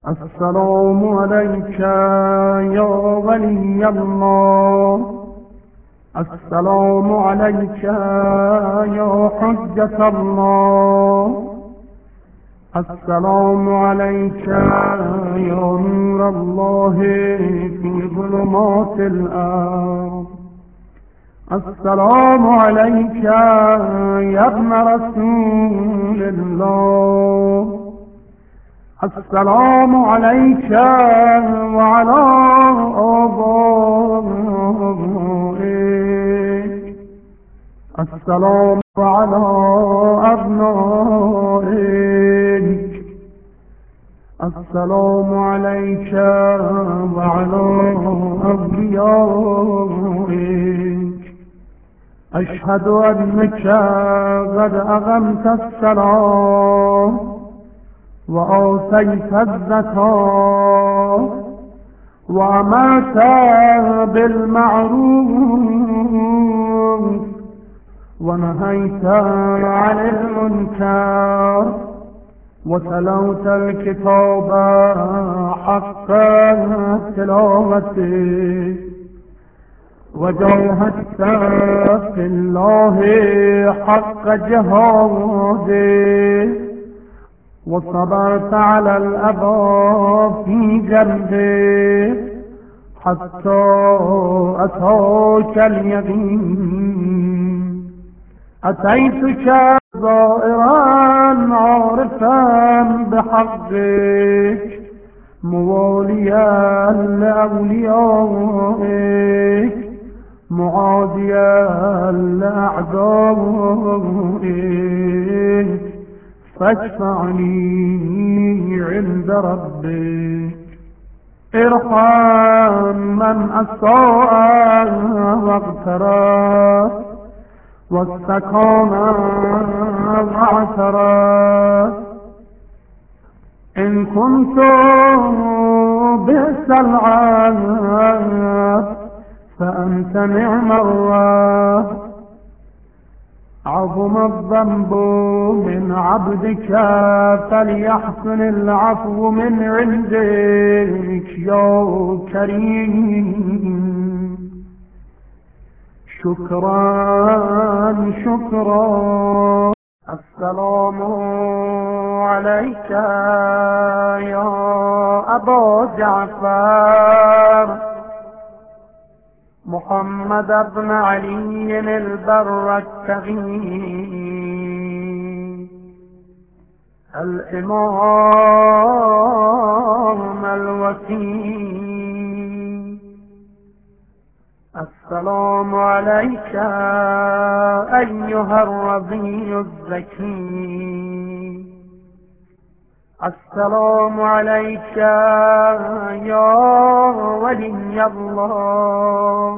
السلام عليك يا ولي الله. السلام عليك يا حجة الله. السلام عليك يا نور الله في ظلمات الأرض. السلام عليك يا ابن رسول الله. السلام عليك وعلى آبائك. السلام على أبنائك. السلام عليك وعلى أوليائك. أشهد أنك قد أقمت الصلاة وآتيت الزكاة وأمرت بالمعروف ونهيت عن المنكر وتلوت الكتاب حق تلاوته وجاهدت في الله حق جهاده وصبرت على الأذى في جنبه حتى أتاك اليقين. أتيتك زائرا عارفا بحقك مواليا لأوليائك معاديا لأعدائك فاشفعني عند ربك. ارحم من أساء واغترى واستقام واعترى. إن كنت بئس العهد فأنت نعم الرب. عظم الذنب من عبدك فليحسن العفو من عندك يا كريم. شكرا شكرا. السلام عليك يا أبا جعفر محمد بن علي البر التقي الإمام الوكيل. السلام عليك أيها الرضي الزكي. السلام عليك يا ولي الله.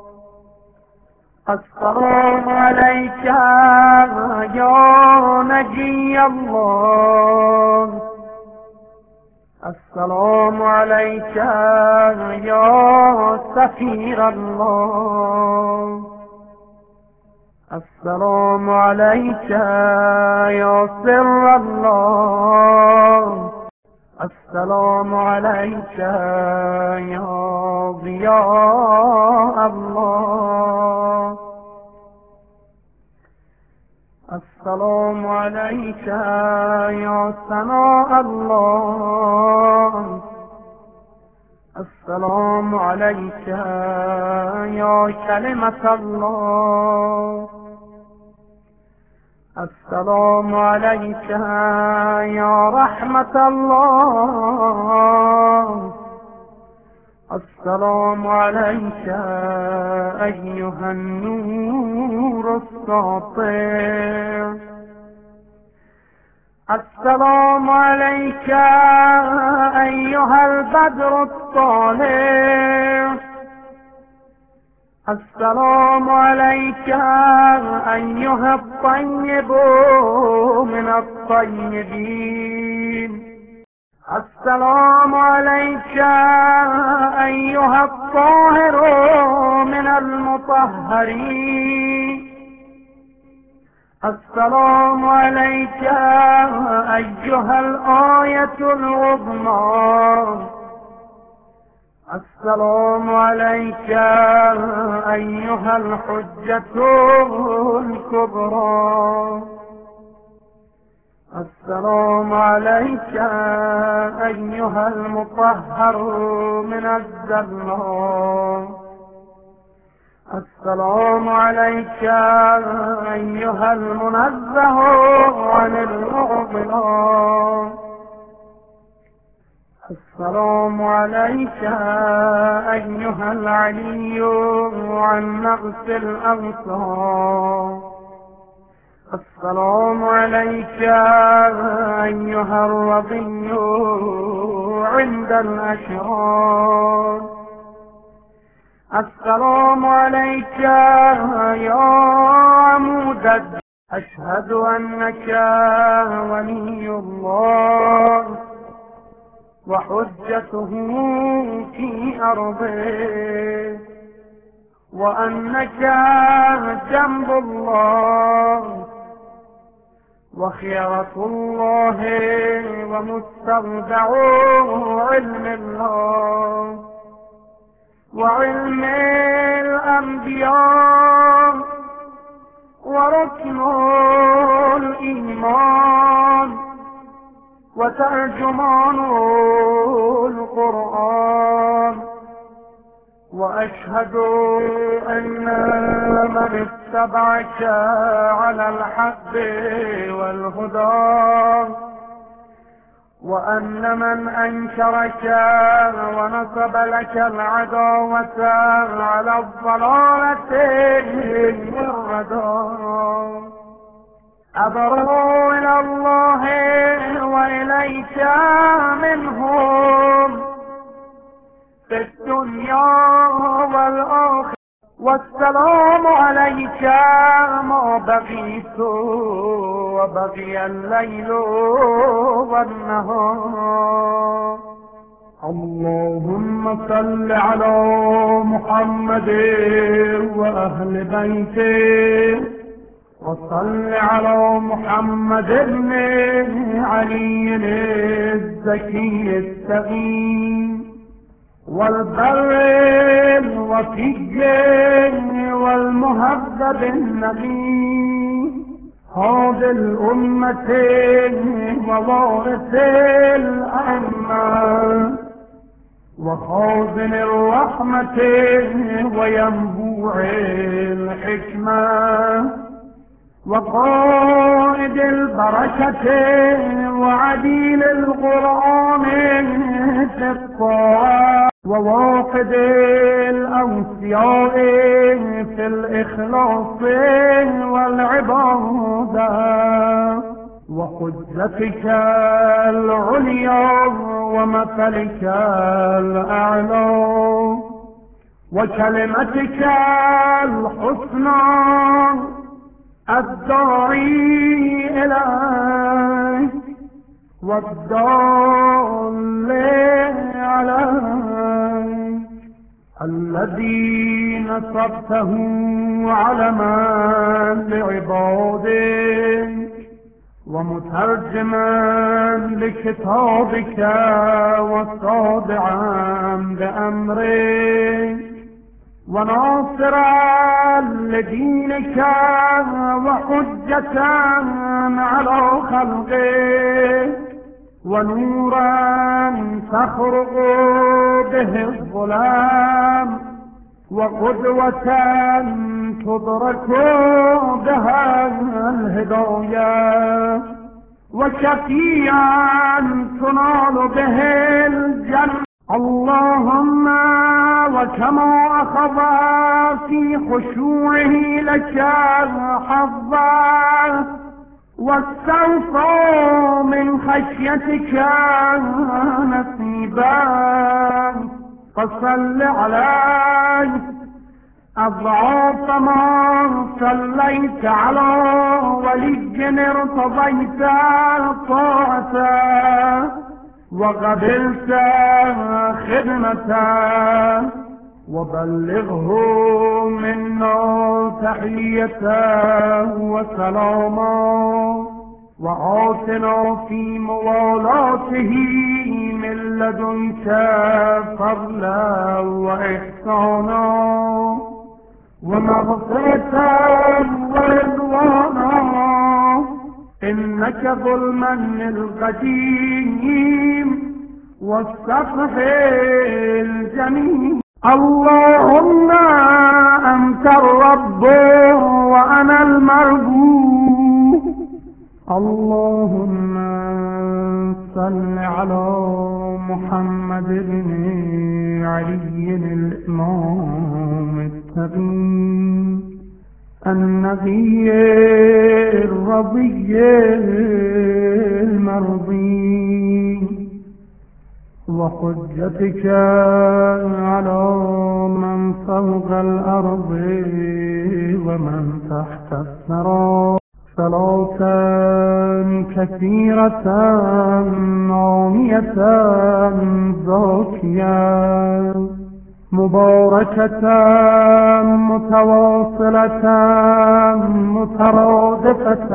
السلام عليك يا نجي الله. السلام عليك يا سفير الله. السلام عليك يا سر الله. السلام عليك يا ضياء الله. السلام عليك يا ثناء الله. السلام عليك يا كلمة الله. السلام عليك يا رحمة الله. السلام عليك أيها النور الساطع. السلام عليك أيها البدر الطالع. السلام عليك أيها الطيب من الطيبين. السلام عليك أيها الطاهر من المطهرين. السلام عليك أيها الآية العظمى السلام عليك أيها الحجة الكبرى. السلام عليك أيها المطهر من الزلات. السلام عليك أيها المنزه عن المعضلات. السلام عليك أيها العلي عن نقص الأبصار. السلام عليك أيها الرضي عند الأشرار. السلام عليك يا عمود الدين. أشهد أنك ولي الله وحجته في أرضه، وأنك جنب الله وخيرة الله ومستودع علم الله وعلم الأنبياء وركن الإيمان وترجمان القرآن. وأشهد أن من اتبعك على الحق والهدى، وأن من أنكرك ونصب لك العداوة على الضلالة والردى. أبرأ إلى الله وإليك منهم في الدنيا والآخرة. والسلام عليك ما بقيت وبقي الليل والنهار. اللهم صل على محمد وأهل بيته، وصل على محمد بن علي الزكي السقيم والبر الوفي والمهذب النبي، هذه الأمة ووارث الأئمة وخازن الرحمة وينبوع الحكمة وقائد البركة وعديل القرآن في الطاعة وواقد الأوصياء في الإخلاص والعبادة، وحجتك العليا ومثلك الأعلى وكلمتك الحسنى الداعي إليك والضال عليك، الذي نصبته علما لعبادك ومترجما لكتابك وصادعا بأمرك وناصرا لدينك وحجة على خلقك ونورا تخرق به الظلام وقدوة تدرك بها الهداية وشفيعا تنال به الجنة. اللهم وكما أخذ في خشوعه لك حظا واستوفى من خشيتك نصيبا، فصل عليه أضعاف ما صليت على ولي ارتضيت طاعته وقبلت خدمته، وبلغه منا تحية وسلاما، وآتنا في موالاته من لدنك فضلا وإحسانا ومغفرة ورضوانا إنك ذو المن القديم والصفح الجميل. اللهم أنت الرب وأنا المرجو. اللهم صل على محمد بن علي الإمام التقي النبي الرضي المرضي وحجتك على من فوق الأرض ومن تحت الثرى. صلاة كثيرة عامية زاكية مباركة متواصلة مترادفة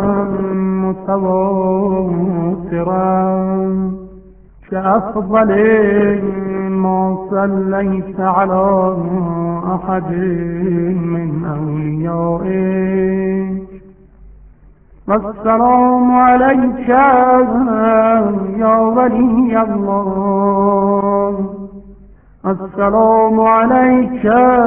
متواترة كأفضل ما صليت على أحد من أوليائك. والسلام عليك يا ولي الله. السلام عليك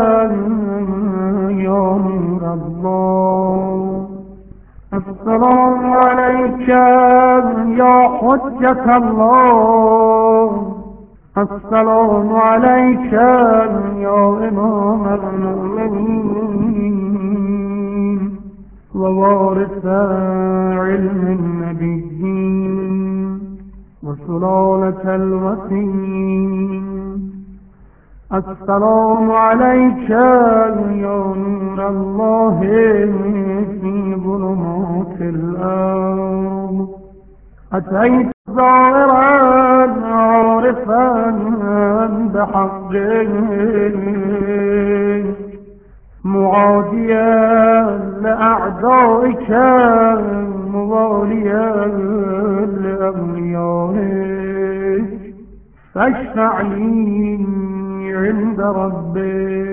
يا نور الله. السلام عليك يا حجة الله. السلام عليك يا إمام المؤمنين ووارث علم النبيين وسلالة الوصيين. السلام عليك يا نور الله في ظلمات الأرض. أتيت زائرا عارفا بحقه معاديا لأعدائك مواليا لأوليائك فاشفع لي عند ربك